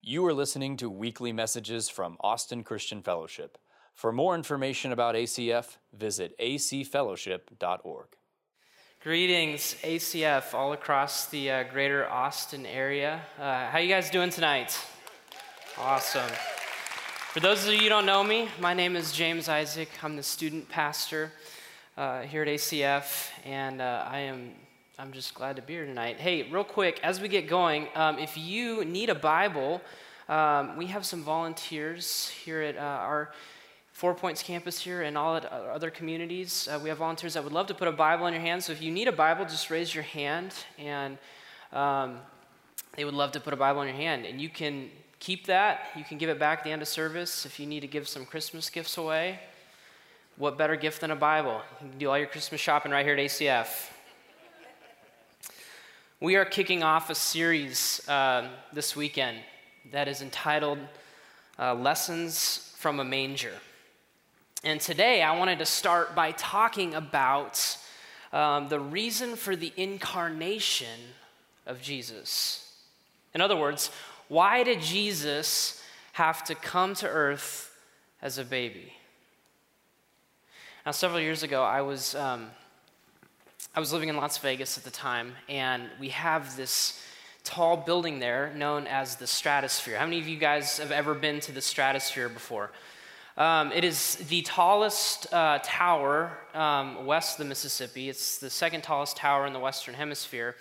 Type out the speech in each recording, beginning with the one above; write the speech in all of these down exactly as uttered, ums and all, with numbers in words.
You are listening to weekly messages from Austin Christian Fellowship. For more information about A C F, visit a c fellowship dot org. Greetings, A C F, all across the uh, greater Austin area. Uh, how you guys doing tonight? Awesome. For those of you who don't know me, my name is James Isaac. I'm the student pastor uh, here at A C F, and uh, I am I'm just glad to be here tonight. Hey, real quick, as we get going, um, if you need a Bible, um, we have some volunteers here at uh, our Four Points campus here and all at other communities. Uh, we have volunteers that would love to put a Bible in your hand. So if you need a Bible, just raise your hand, and um, they would love to put a Bible in your hand. And you can keep that. You can give it back at the end of service if you need to give some Christmas gifts away. What better gift than a Bible? You can do all your Christmas shopping right here at A C F. We are kicking off a series uh, this weekend that is entitled uh, Lessons from a Manger. And today I wanted to start by talking about um, the reason for the incarnation of Jesus. In other words, why did Jesus have to come to earth as a baby? Now, several years ago, I was um, I was living in Las Vegas at the time, and we have this tall building there known as the Stratosphere. How many of you guys have ever been to the Stratosphere before? Um, it is the tallest uh, tower um, west of the Mississippi. It's the second tallest tower in the Western Hemisphere.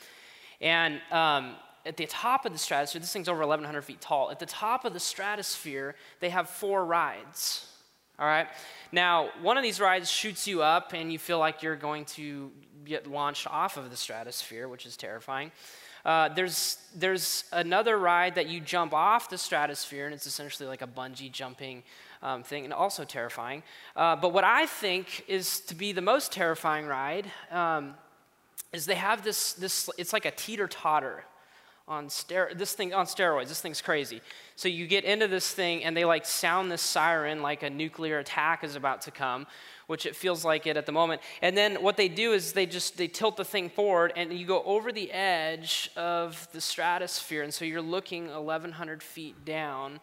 And um, at the top of the Stratosphere, this thing's over eleven hundred feet tall. At the top of the Stratosphere, they have four rides. All right? Now, one of these rides shoots you up, and you feel like you're going to get launched off of the Stratosphere, which is terrifying. Uh, there's there's another ride that you jump off the Stratosphere, and it's essentially like a bungee jumping um, thing, and also terrifying. Uh, but what I think is to be the most terrifying ride um, is they have this this. It's like a teeter-totter on ster- this thing on steroids. This thing's crazy. So you get into this thing, and they like sound this siren like a nuclear attack is about to come, which it feels like it at the moment. And then what they do is they just, they tilt the thing forward, and you go over the edge of the Stratosphere, and so you're looking eleven hundred feet down,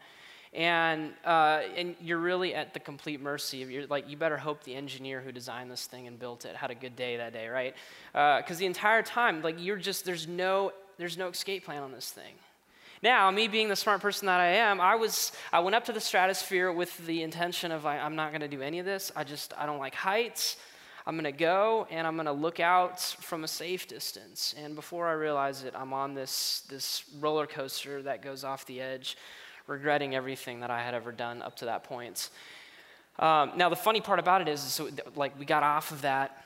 and uh, and you're really at the complete mercy of your, like, you better hope the engineer who designed this thing and built it had a good day that day, right? Because uh, the entire time, like, you're just, there's no, there's no escape plan on this thing. Now, me being the smart person that I am, I was I went up to the Stratosphere with the intention of, I, I'm not going to do any of this. I just, I don't like heights. I'm going to go, and I'm going to look out from a safe distance. And before I realize it, I'm on this, this roller coaster that goes off the edge, regretting everything that I had ever done up to that point. Um, now, the funny part about it is, is so, like, we got off of that,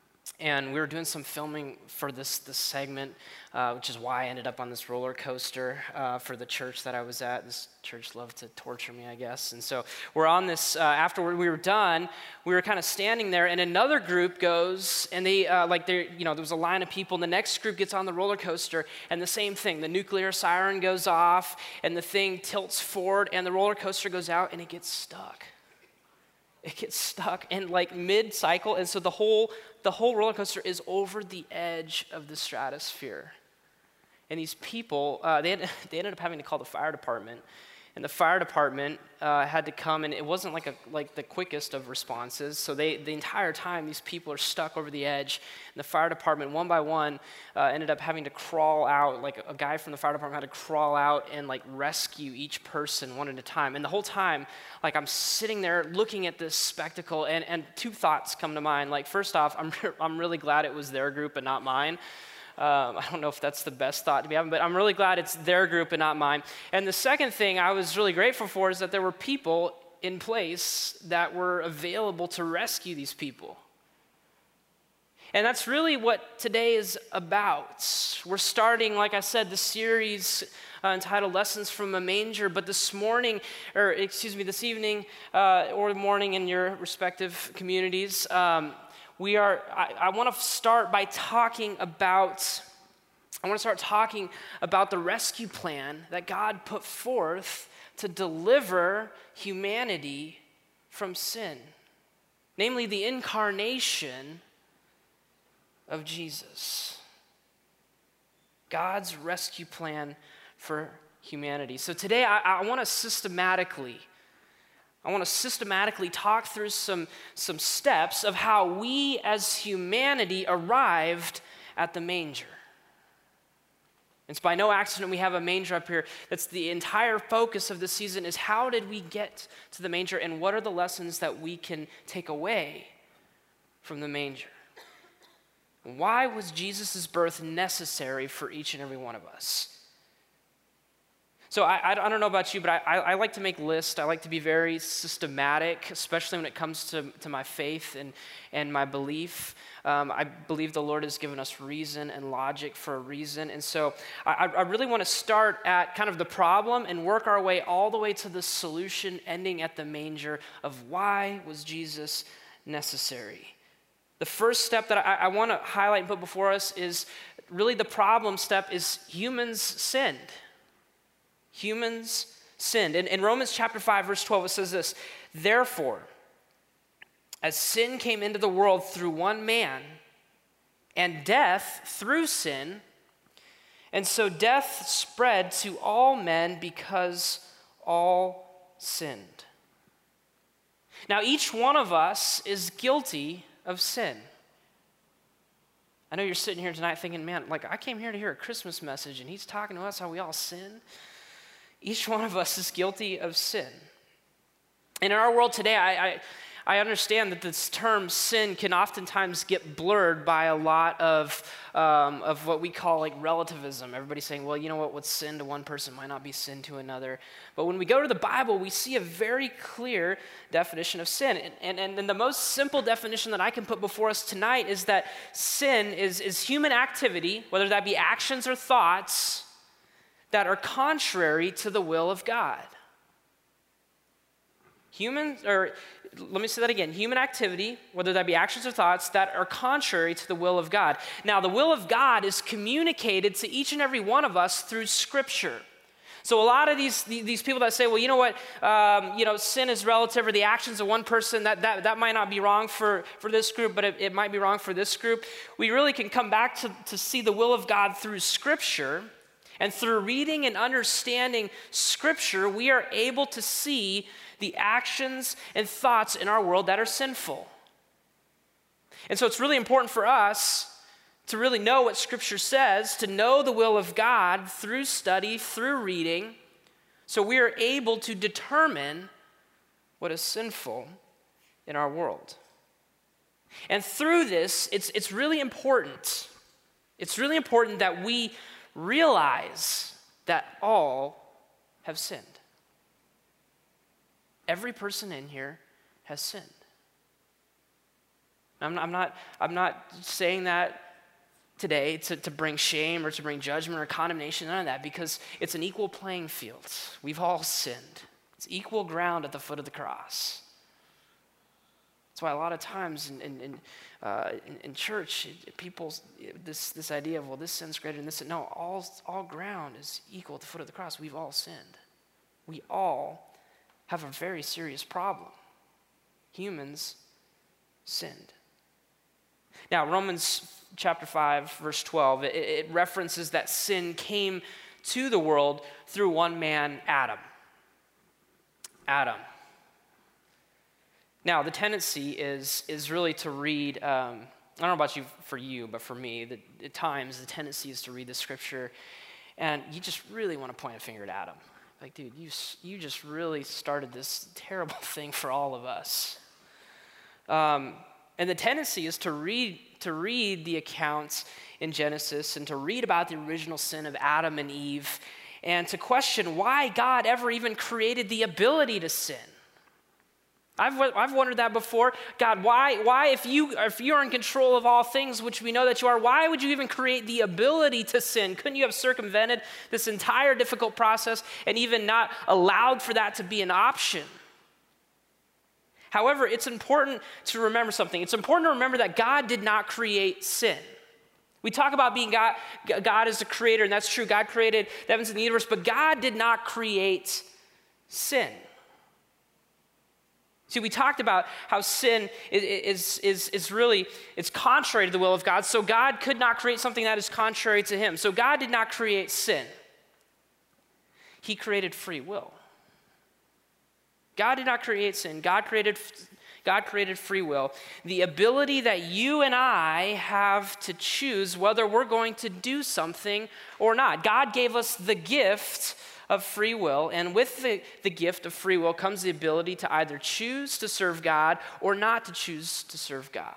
and we were doing some filming for this this segment, uh, which is why I ended up on this roller coaster uh, for the church that I was at. This church loved to torture me, I guess. And so we're on this, uh, after we were done, we were kind of standing there, and another group goes, and they, uh, like, they, you know, there was a line of people, and the next group gets on the roller coaster, and the same thing, the nuclear siren goes off, and the thing tilts forward, and the roller coaster goes out, and it gets stuck. It gets stuck in like mid-cycle, and so the whole the whole roller coaster is over the edge of the Stratosphere. And these people, uh, they had, they ended up having to call the fire department, and the fire department uh, had to come, and it wasn't like a like the quickest of responses. So they the entire time these people are stuck over the edge, and the fire department one by one uh, ended up having to crawl out. Like a guy from the fire department had to crawl out and like rescue each person one at a time. And the whole time, like, I'm sitting there looking at this spectacle, and and two thoughts come to mind. Like, first off, I'm I'm really glad it was their group and not mine. Um, I don't know if that's the best thought to be having, but I'm really glad it's their group and not mine. And the second thing I was really grateful for is that there were people in place that were available to rescue these people. And that's really what today is about. We're starting, like I said, the series uh, entitled Lessons from a Manger, but this morning, or excuse me, this evening uh, or morning in your respective communities, um, We are, I, I want to start by talking about, I want to start talking about the rescue plan that God put forth to deliver humanity from sin. Namely, the incarnation of Jesus. God's rescue plan for humanity. So today I, I want to systematically, I want to systematically talk through some, some steps of how we as humanity arrived at the manger. It's by no accident we have a manger up here. That's the entire focus of this season, is how did we get to the manger and what are the lessons that we can take away from the manger? Why was Jesus' birth necessary for each and every one of us? So I, I don't know about you, but I, I, I like to make lists. I like to be very systematic, especially when it comes to, to my faith and, and my belief. Um, I believe the Lord has given us reason and logic for a reason. And so I, I really want to start at kind of the problem and work our way all the way to the solution, ending at the manger of why was Jesus necessary. The first step that I, I want to highlight and put before us is really the problem step is humans sinned. Humans sinned. In, in Romans chapter five, verse twelve, it says this, therefore, as sin came into the world through one man, and death through sin, and so death spread to all men because all sinned. Now, each one of us is guilty of sin. I know you're sitting here tonight thinking, man, like I came here to hear a Christmas message, and he's talking to us how we all sin. Each one of us is guilty of sin. And in our world today, I, I, I understand that this term sin can oftentimes get blurred by a lot of, um, of what we call like relativism. Everybody's saying, well, you know what, what's sin to one person might not be sin to another. But when we go to the Bible, we see a very clear definition of sin. And, and, and the most simple definition that I can put before us tonight is that sin is, is human activity, whether that be actions or thoughts, that are contrary to the will of God. Human, or let me say that again, human activity, whether that be actions or thoughts, that are contrary to the will of God. Now, the will of God is communicated to each and every one of us through Scripture. So a lot of these, these people that say, well, you know what, um, you know, sin is relative, or the actions of one person, that, that, that might not be wrong for, for this group, but it, it might be wrong for this group. We really can come back to, to see the will of God through Scripture. And through reading and understanding Scripture, we are able to see the actions and thoughts in our world that are sinful. And so it's really important for us to really know what Scripture says, to know the will of God through study, through reading, so we are able to determine what is sinful in our world. And through this, it's, it's really important. It's really important that we realize that all have sinned. Every person in here has sinned. I'm not, I'm not, I'm not saying that today to, to bring shame or to bring judgment or condemnation, none of that, because it's an equal playing field. We've all sinned. It's equal ground at the foot of the cross. That's why a lot of times in, in, in, uh, in, in church, people, this, this idea of, well, this sin's greater than this. No, all, all ground is equal at the foot of the cross. We've all sinned. We all have a very serious problem. Humans sinned. Now, Romans chapter five, verse twelve, it, it references that sin came to the world through one man, Adam. Adam. Now, the tendency is, is really to read, um, I don't know about you, for you, but for me, the, at times the tendency is to read the Scripture and you just really want to point a finger at Adam. Like, dude, you, you just really started this terrible thing for all of us. Um, and the tendency is to read, to read the accounts in Genesis and to read about the original sin of Adam and Eve and to question why God ever even created the ability to sin. I've, I've wondered that before. God, why, why if, you, if you're in control of all things, which we know that you are, why would you even create the ability to sin? Couldn't you have circumvented this entire difficult process and even not allowed for that to be an option? However, it's important to remember something. It's important to remember that God did not create sin. We talk about being God, God is the creator, and that's true. God created the heavens and the universe, but God did not create sin. See, we talked about how sin is, is, is really, it's contrary to the will of God, so God could not create something that is contrary to him. So God did not create sin. he created free will. God did not create sin. God created, God created free will. The ability that you and I have to choose whether we're going to do something or not. God gave us the gift of free will, and with the, the gift of free will comes the ability to either choose to serve God or not to choose to serve God.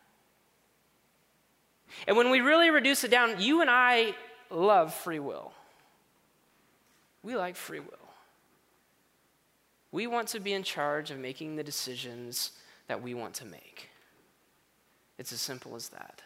And when we really reduce it down, you and I love free will. We like free will. We want to be in charge of making the decisions that we want to make. It's as simple as that.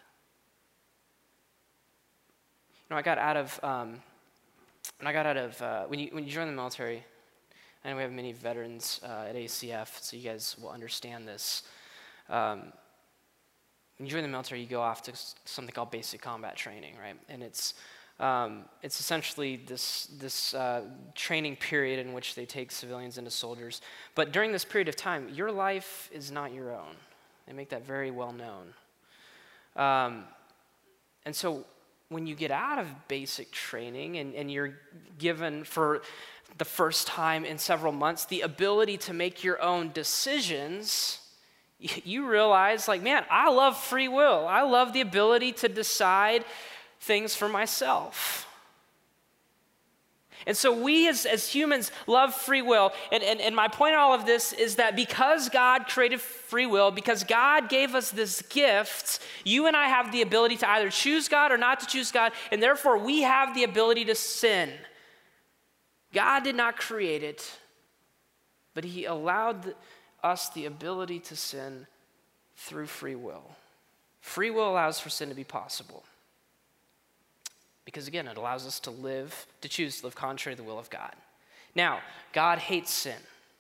You know, I got out of, um, when I got out of, uh, when you when you join the military, and we have many veterans uh, at A C F, so you guys will understand this. Um, when you join the military, you go off to something called basic combat training, right? And it's Um, it's essentially this, this uh, training period in which they take civilians into soldiers. But during this period of time, your life is not your own. They make that very well known. Um, and so when you get out of basic training and, and you're given for the first time in several months the ability to make your own decisions, you realize, like, man, I love free will. I love the ability to decide things for myself. And so we as, as humans love free will. And, and, and my point in all of this is that because God created free will, because God gave us this gift, you and I have the ability to either choose God or not to choose God, and therefore we have the ability to sin. God did not create it, but he allowed us the ability to sin through free will. Free will allows for sin to be possible. Because again, it allows us to live, to choose to live contrary to the will of God. Now, God hates sin.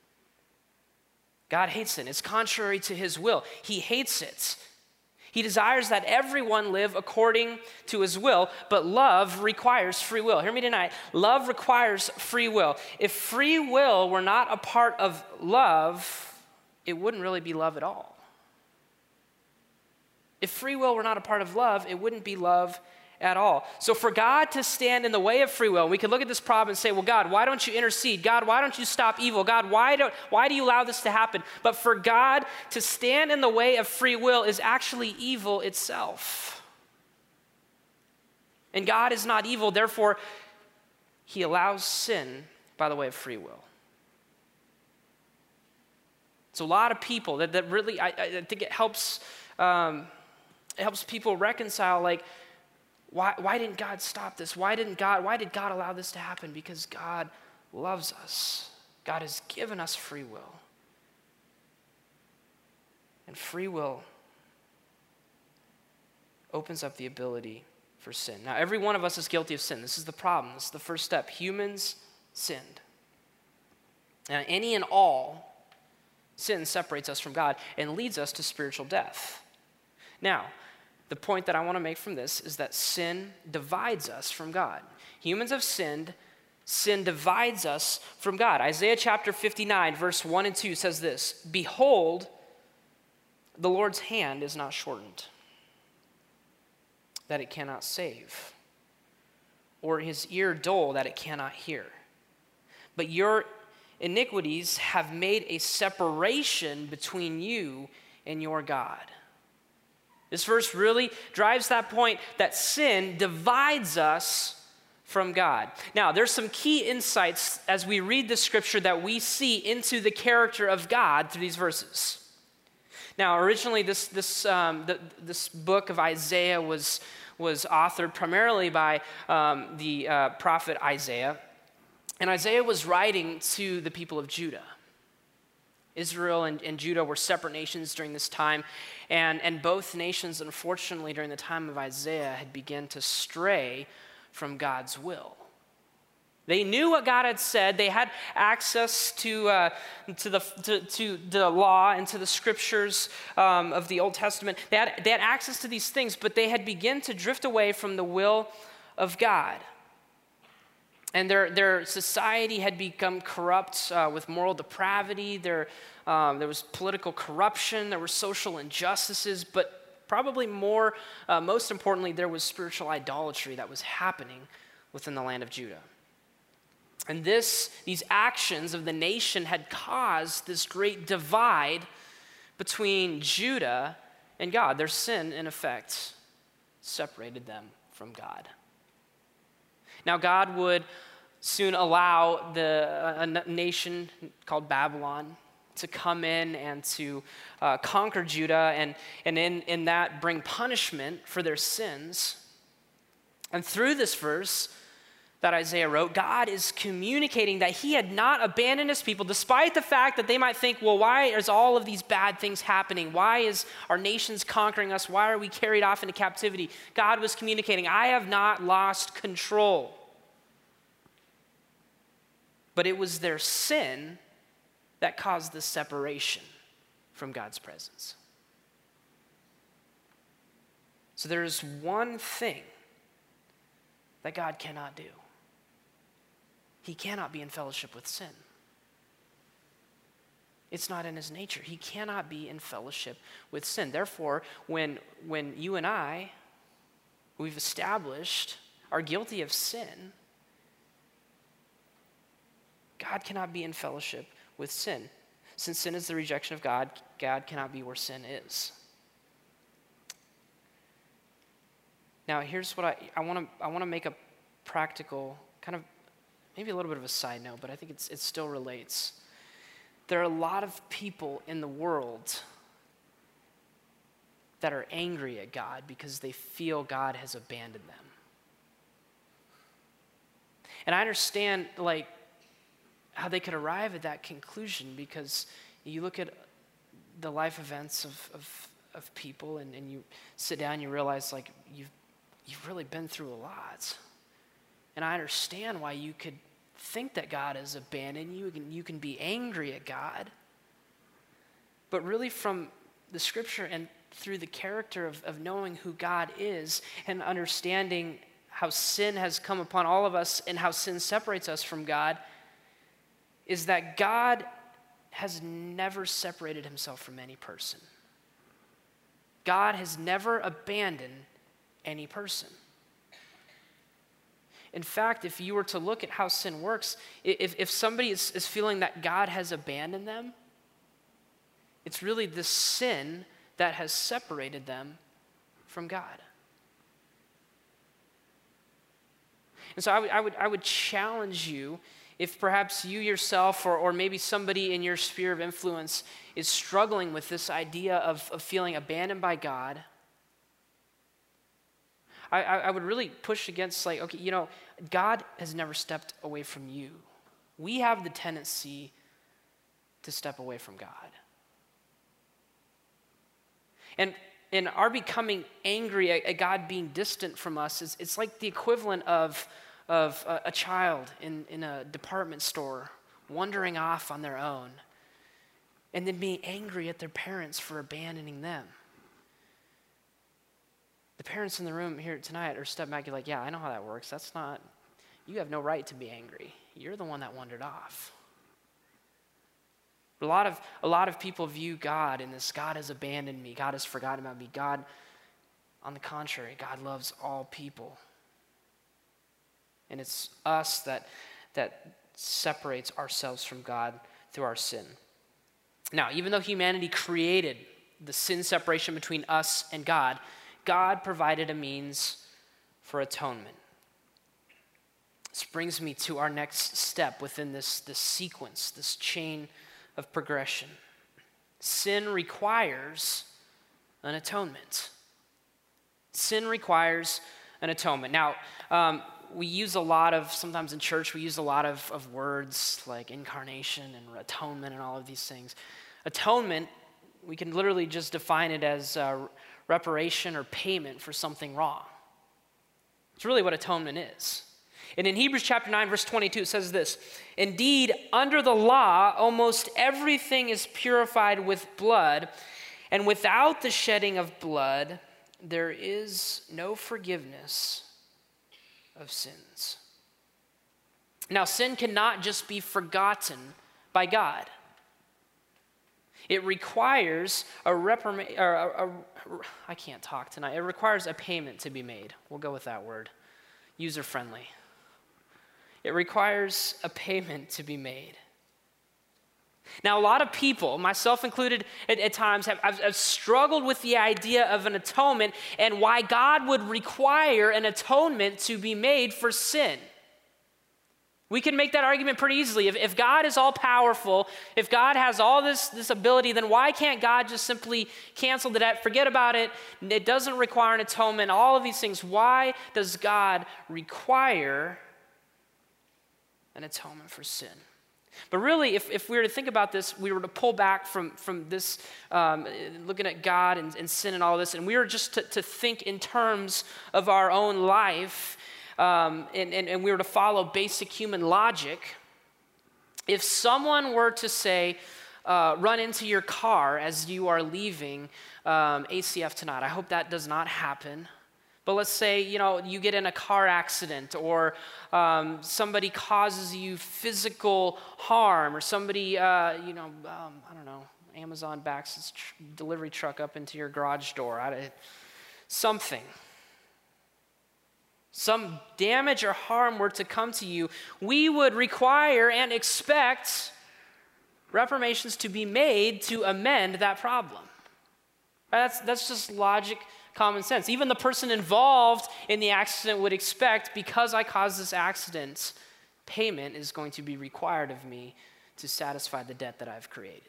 God hates sin. It's contrary to his will. He hates it. He desires that everyone live according to his will, but love requires free will. Hear me tonight. Love requires free will. If free will were not a part of love, it wouldn't really be love at all. If free will were not a part of love, it wouldn't be love at all. So for God to stand in the way of free will, we could look at this problem and say, well, God, why don't you intercede? God, why don't you stop evil? God, why do, why do you allow this to happen? But for God to stand in the way of free will is actually evil itself. And God is not evil, therefore, he allows sin by the way of free will. So a lot of people, that, that really, I, I think it helps, um, it helps people reconcile, like, Why, why didn't God stop this? Why didn't God, why did God allow this to happen? Because God loves us. God has given us free will. And free will opens up the ability for sin. Now, every one of us is guilty of sin. This is the problem. This is the first step. Humans sinned. Now, any and all sin separates us from God and leads us to spiritual death. Now, the point that I want to make from this is that sin divides us from God. Humans have sinned. Sin divides us from God. Isaiah chapter fifty-nine, verse one and two says this, "Behold, the Lord's hand is not shortened, that it cannot save, or his ear dull, that it cannot hear. But your iniquities have made a separation between you and your God." This verse really drives that point that sin divides us from God. Now, there's some key insights as we read the scripture that we see into the character of God through these verses. Now, originally, this this um, the, this book of Isaiah was was authored primarily by um, the uh, prophet Isaiah, and Isaiah was writing to the people of Judah. Israel and, and Judah were separate nations during this time, and, and both nations, unfortunately, during the time of Isaiah, had begun to stray from God's will. They knew what God had said. They had access to, uh, to, the, to, to the law and to the scriptures um, of the Old Testament. They had, they had access to these things, but they had begun to drift away from the will of God. And their, their society had become corrupt uh, with moral depravity. There, um, there was political corruption. There were social injustices. But probably more, uh, most importantly, there was spiritual idolatry that was happening within the land of Judah. And this, these actions of the nation had caused this great divide between Judah and God. Their sin, in effect, separated them from God. Now, God would soon allow the, a nation called Babylon to come in and to uh, conquer Judah, and, and in, in that bring punishment for their sins. And through this verse that Isaiah wrote, God is communicating that he had not abandoned his people, despite the fact that they might think, well, why is all of these bad things happening? Why is our nations conquering us? Why are we carried off into captivity? God was communicating, I have not lost control. But it was their sin that caused the separation from God's presence. So there is one thing that God cannot do. He cannot be in fellowship with sin. It's not in his nature. He cannot be in fellowship with sin. Therefore, when, when you and I, we've established, are guilty of sin, God cannot be in fellowship with sin. Since sin is the rejection of God, God cannot be where sin is. Now, here's what I, I want to I want to make a practical, kind of, maybe a little bit of a side note, but I think it's it still relates. There are a lot of people in the world that are angry at God because they feel God has abandoned them. And I understand, like, how they could arrive at that conclusion, because you look at the life events of, of, of people, and, and you sit down and you realize, like, you've, you've really been through a lot. And I understand why you could think that God has abandoned you, and you can be angry at God. But really, from the scripture and through the character of, of knowing who God is and understanding how sin has come upon all of us and how sin separates us from God, is that God has never separated himself from any person. God has never abandoned any person. In fact, if you were to look at how sin works, if, if somebody is, is feeling that God has abandoned them, it's really the sin that has separated them from God. And so I would, I would, I would challenge you, if perhaps you yourself or, or maybe somebody in your sphere of influence is struggling with this idea of, of feeling abandoned by God, I, I, I would really push against, like, okay, you know, God has never stepped away from you. We have the tendency to step away from God. And, and our becoming angry at, at God being distant from us is it's like the equivalent of of a, a child in, in a department store wandering off on their own and then being angry at their parents for abandoning them. The parents in the room here tonight are stepping back and like, yeah, I know how that works. That's not, you have no right to be angry. You're the one that wandered off. A lot of, a lot of people view God in this, God has abandoned me. God has forgotten about me. God, on the contrary, God loves all people. And it's us that, that separates ourselves from God through our sin. Now, even though humanity created the sin separation between us and God, God provided a means for atonement. This brings me to our next step within this, this sequence, this chain of progression. Sin requires an atonement. Sin requires an atonement. Now, um, we use a lot of, sometimes in church, we use a lot of, of words like incarnation and atonement and all of these things. Atonement, we can literally just define it as uh, reparation or payment for something wrong. It's really what atonement is. And in Hebrews chapter nine, verse twenty-two, it says this, "Indeed, under the law, almost everything is purified with blood, and without the shedding of blood, there is no forgiveness of sins." Now, sin cannot just be forgotten by God. It requires a reprima- or a, a, I can't talk tonight. It requires a payment to be made. We'll go with that word. User-friendly. It requires a payment to be made. Now, a lot of people, myself included at, at times, have, have, have struggled with the idea of an atonement and why God would require an atonement to be made for sin. We can make that argument pretty easily. If, if God is all powerful, if God has all this, this ability, then why can't God just simply cancel the debt, forget about it? It doesn't require an atonement, all of these things. Why does God require an atonement for sin? But really, if, if we were to think about this, we were to pull back from, from this, um, looking at God and, and sin and all this, and we were just to, to think in terms of our own life, um, and, and, and we were to follow basic human logic. If someone were to say, uh, run into your car as you are leaving um, A C F tonight, I hope that does not happen. But let's say, you know, you get in a car accident, or um, somebody causes you physical harm, or somebody, uh, you know, um, I don't know, Amazon backs its tr- delivery truck up into your garage door. I, something. Some damage or harm were to come to you, we would require and expect reformations to be made to amend that problem. That's, that's just logic. Common sense. Even the person involved in the accident would expect, because I caused this accident, payment is going to be required of me to satisfy the debt that I've created.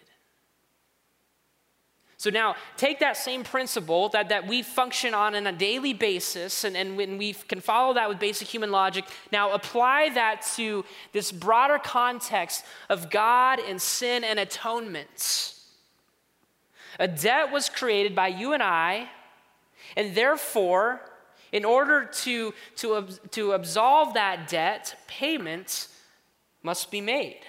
So now, take that same principle that, that we function on on a daily basis, and, and when we can follow that with basic human logic, now apply that to this broader context of God and sin and atonement. A debt was created by you and I, and therefore, in order to, to, to absolve that debt, payment must be made.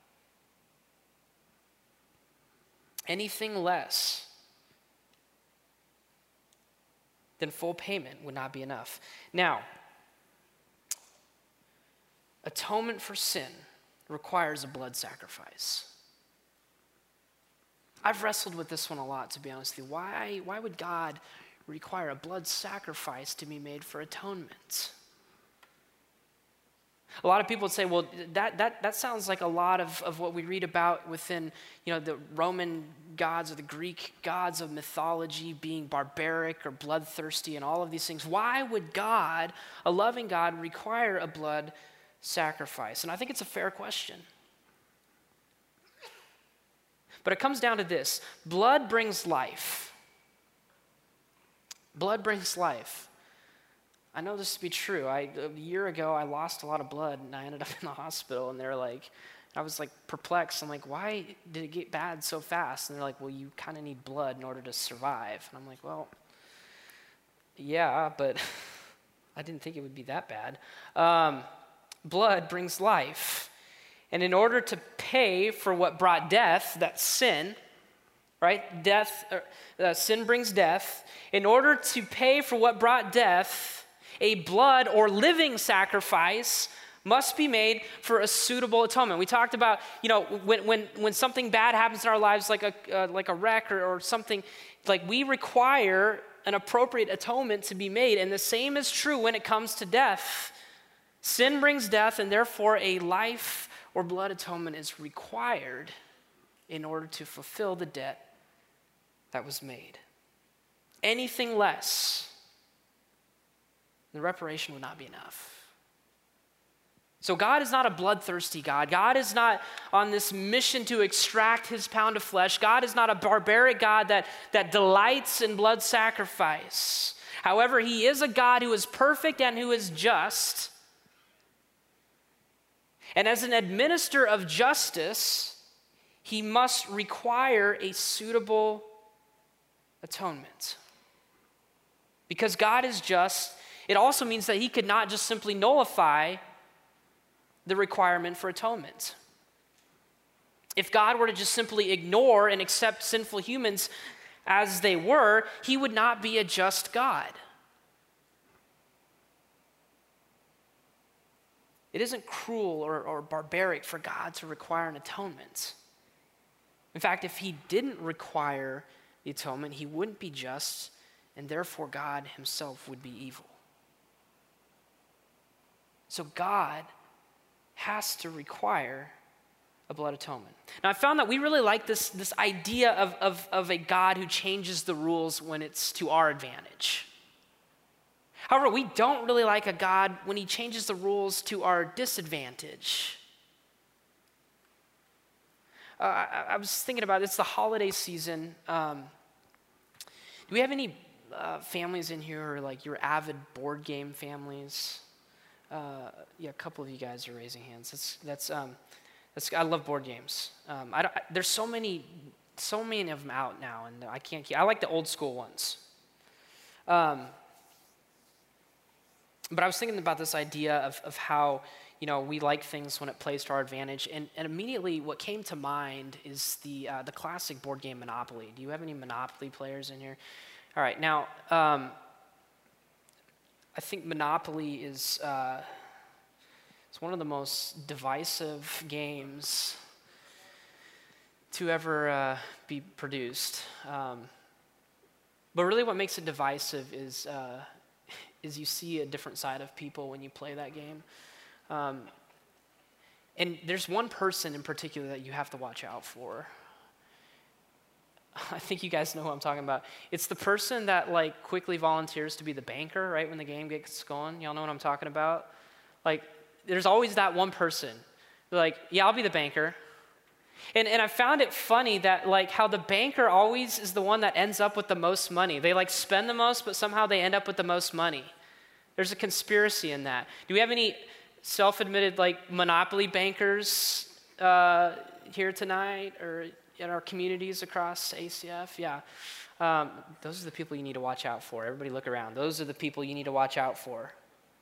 Anything less than full payment would not be enough. Now, atonement for sin requires a blood sacrifice. I've wrestled with this one a lot, to be honest with you. Why, why would God require a blood sacrifice to be made for atonement? A lot of people would say, well, that that that sounds like a lot of, of what we read about within, you know, the Roman gods or the Greek gods of mythology being barbaric or bloodthirsty and all of these things. Why would God, a loving God, require a blood sacrifice? And I think it's a fair question. But it comes down to this: blood brings life. Blood brings life. I know this to be true. I, a year ago, I lost a lot of blood, and I ended up in the hospital, and they're like, I was like perplexed. I'm like, why did it get bad so fast? And they're like, well, you kind of need blood in order to survive. And I'm like, well, yeah, but I didn't think it would be that bad. Um, blood brings life. And in order to pay for what brought death, that's sin, right? Death, uh, sin brings death. In order to pay for what brought death, a blood or living sacrifice must be made for a suitable atonement. We talked about, you know, when when when something bad happens in our lives, like a uh, like a wreck or, or something, like we require an appropriate atonement to be made. And the same is true when it comes to death. Sin brings death, and therefore a life or blood atonement is required in order to fulfill the debt that was made. Anything less, the reparation would not be enough. So God is not a bloodthirsty God. God is not on this mission to extract his pound of flesh. God is not a barbaric God that, that delights in blood sacrifice. However, he is a God who is perfect and who is just. And as an administrator of justice, he must require a suitable atonement. Because God is just, it also means that he could not just simply nullify the requirement for atonement. If God were to just simply ignore and accept sinful humans as they were, he would not be a just God. It isn't cruel or, or barbaric for God to require an atonement. In fact, if he didn't require the atonement, he wouldn't be just, and therefore God himself would be evil. So God has to require a blood atonement. Now, I found that we really like this, this idea of, of, of a God who changes the rules when it's to our advantage. However, we don't really like a God when he changes the rules to our disadvantage. Uh, I, I was thinking about it. It's the holiday season. Um, do we have any uh, families in here who are like your avid board game families? Uh, yeah, a couple of you guys are raising hands. That's that's um, that's. I love board games. Um, I don't, I, there's so many, so many of them out now, and I can't keep. I like the old school ones. Um, but I was thinking about this idea of of how, you know, we like things when it plays to our advantage, and, and immediately what came to mind is the uh, the classic board game Monopoly. Do you have any Monopoly players in here? All right, now. Um, I think Monopoly is uh, it's one of the most divisive games to ever uh, be produced. Um, but really what makes it divisive is, uh, is you see a different side of people when you play that game. Um, and there's one person in particular that you have to watch out for. I think you guys know who I'm talking about. It's the person that like quickly volunteers to be the banker, right, when the game gets going. Y'all know what I'm talking about? Like, there's always that one person. They're like, yeah, I'll be the banker. And and I found it funny that like how the banker always is the one that ends up with the most money. They like spend the most, but somehow they end up with the most money. There's a conspiracy in that. Do we have any self-admitted like Monopoly bankers uh, here tonight, or in our communities across A C F? Yeah. Um, those are the people you need to watch out for. Everybody look around. Those are the people you need to watch out for.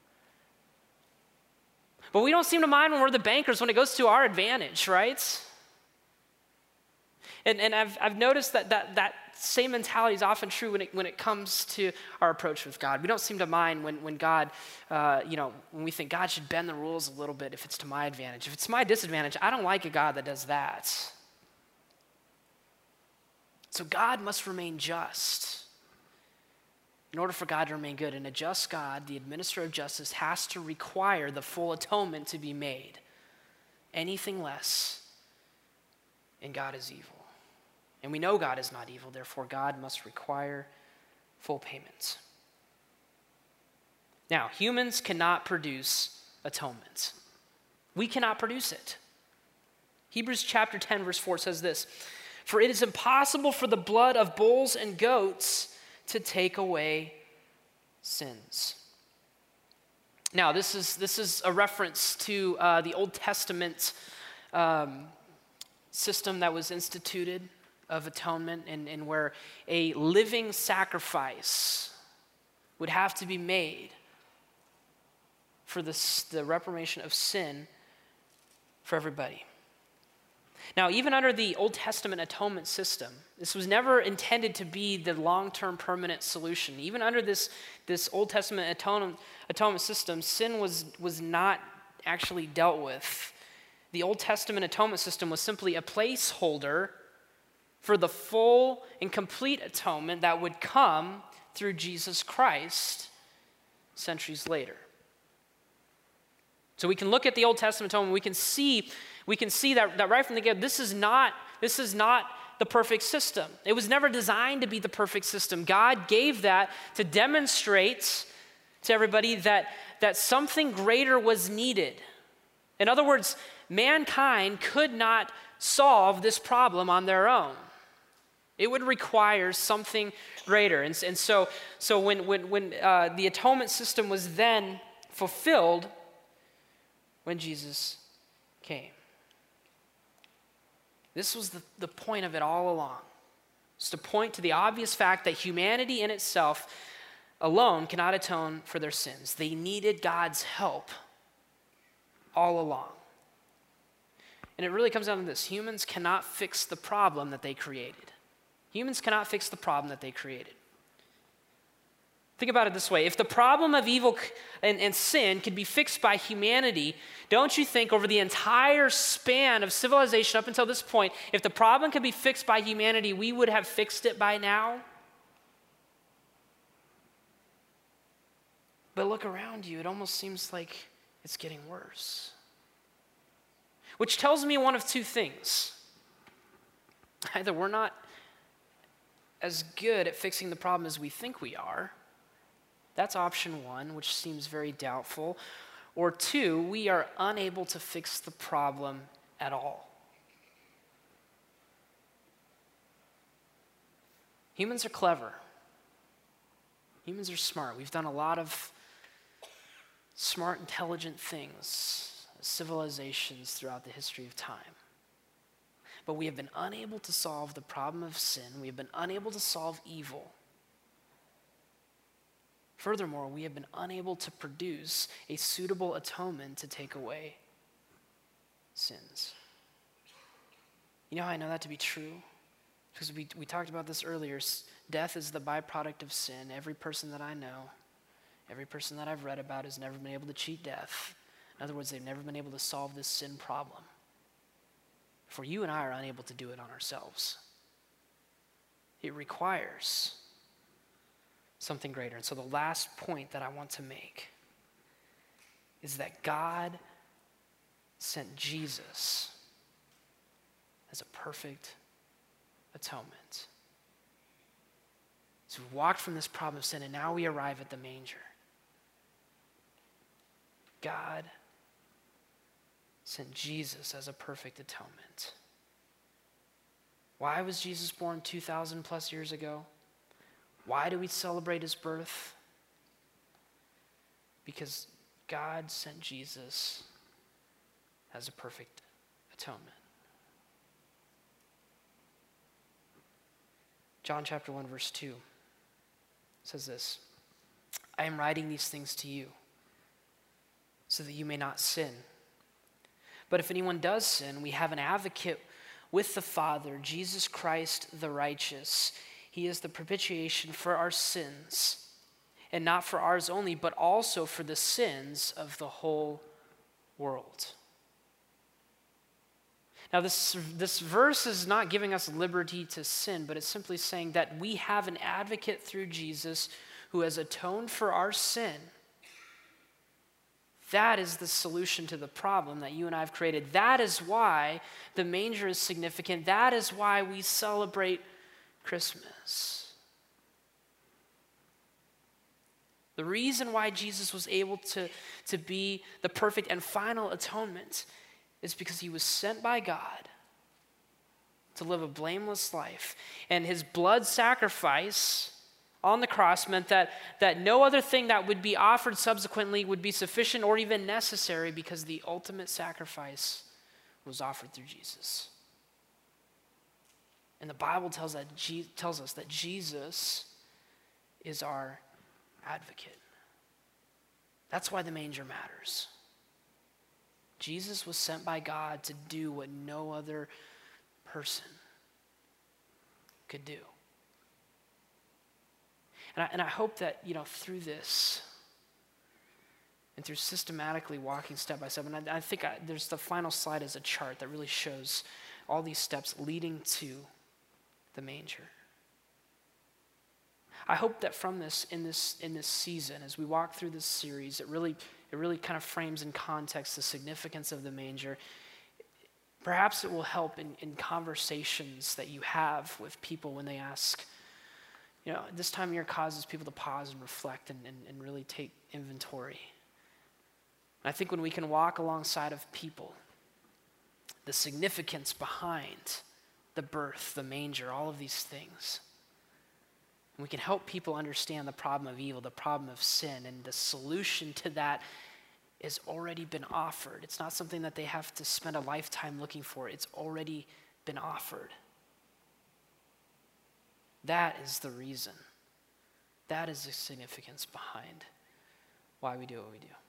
But we don't seem to mind when we're the bankers when it goes to our advantage, right? And, and I've, I've noticed that, that that same mentality is often true when it, when it comes to our approach with God. We don't seem to mind when, when God, uh, you know, when we think God should bend the rules a little bit if it's to my advantage. If it's to my disadvantage, I don't like a God that does that. So God must remain just. In order for God to remain good, and a just God, the administrator of justice, has to require the full atonement to be made. Anything less, and God is evil. And we know God is not evil, therefore God must require full payment. Now, humans cannot produce atonement. We cannot produce it. Hebrews chapter ten, verse four says this: "For it is impossible for the blood of bulls and goats to take away sins." Now, this is this is a reference to uh, the Old Testament um, system that was instituted of atonement, and, and where a living sacrifice would have to be made for this, the reparation of sin for everybody. Now, even under the Old Testament atonement system, this was never intended to be the long-term permanent solution. Even under this, this Old Testament atonement, atonement system, sin was, was not actually dealt with. The Old Testament atonement system was simply a placeholder for the full and complete atonement that would come through Jesus Christ centuries later. So we can look at the Old Testament atonement, we can see We can see that, that right from the get, this is not this is not the perfect system. It was never designed to be the perfect system. God gave that to demonstrate to everybody that, that something greater was needed. In other words, mankind could not solve this problem on their own. It would require something greater. And, and so, so when, when, when uh, the atonement system was then fulfilled, when Jesus came. This was the, the point of it all along. It's to point to the obvious fact that humanity in itself alone cannot atone for their sins. They needed God's help all along. And it really comes down to this: humans cannot fix the problem that they created. Humans cannot fix the problem that they created. Think about it this way: if the problem of evil and, and sin could be fixed by humanity, don't you think over the entire span of civilization up until this point, if the problem could be fixed by humanity, we would have fixed it by now? But look around you, it almost seems like it's getting worse. which tells me one of two things. Either we're not as good at fixing the problem as we think we are. That's option one, which seems very doubtful. Or two, we are unable to fix the problem at all. Humans are clever. Humans are smart. We've done a lot of smart, intelligent things as civilizations throughout the history of time. But we have been unable to solve the problem of sin. We have been unable to solve evil. Furthermore, we have been unable to produce a suitable atonement to take away sins. You know how I know that to be true? Because we, we talked about this earlier. Death is the byproduct of sin. Every person that I know, every person that I've read about has never been able to cheat death. In other words, they've never been able to solve this sin problem. For you and I are unable to do it on ourselves. It requires something greater. And so the last point that I want to make is that God sent Jesus as a perfect atonement. So we walked from this problem of sin, and now we arrive at the manger. God sent Jesus as a perfect atonement. Why was Jesus born two thousand plus years ago? Why do we celebrate his birth? Because God sent Jesus as a perfect atonement. John chapter one, verse two says this: I am writing these things to you so that you may not sin. But if anyone does sin, we have an advocate with the Father, Jesus Christ the righteous. He is the propitiation for our sins, and not for ours only, but also for the sins of the whole world. Now, this, this verse is not giving us liberty to sin, but it's simply saying that we have an advocate through Jesus who has atoned for our sin. That is the solution to the problem that you and I have created. That is why the manger is significant. That is why we celebrate Christmas. The reason why Jesus was able to, to be the perfect and final atonement is because he was sent by God to live a blameless life. And his blood sacrifice on the cross meant that, that no other thing that would be offered subsequently would be sufficient or even necessary, because the ultimate sacrifice was offered through Jesus. And the Bible tells, that Je- tells us that Jesus is our advocate. That's why the manger matters. Jesus was sent by God to do what no other person could do. And I, and I hope that, you know, through this and through systematically walking step by step, and I, I think I, there's the final slide as a chart that really shows all these steps leading to the manger. I hope that from this, in this, in this season, as we walk through this series, it really, it really kind of frames in context the significance of the manger. Perhaps it will help in, in conversations that you have with people when they ask, you know, this time of year causes people to pause and reflect and, and, and really take inventory. I think when we can walk alongside of people, the significance behind the birth, the manger, all of these things, and we can help people understand the problem of evil, the problem of sin, and the solution to that has already been offered. It's not something that they have to spend a lifetime looking for. It's already been offered. That is the reason. That is the significance behind why we do what we do.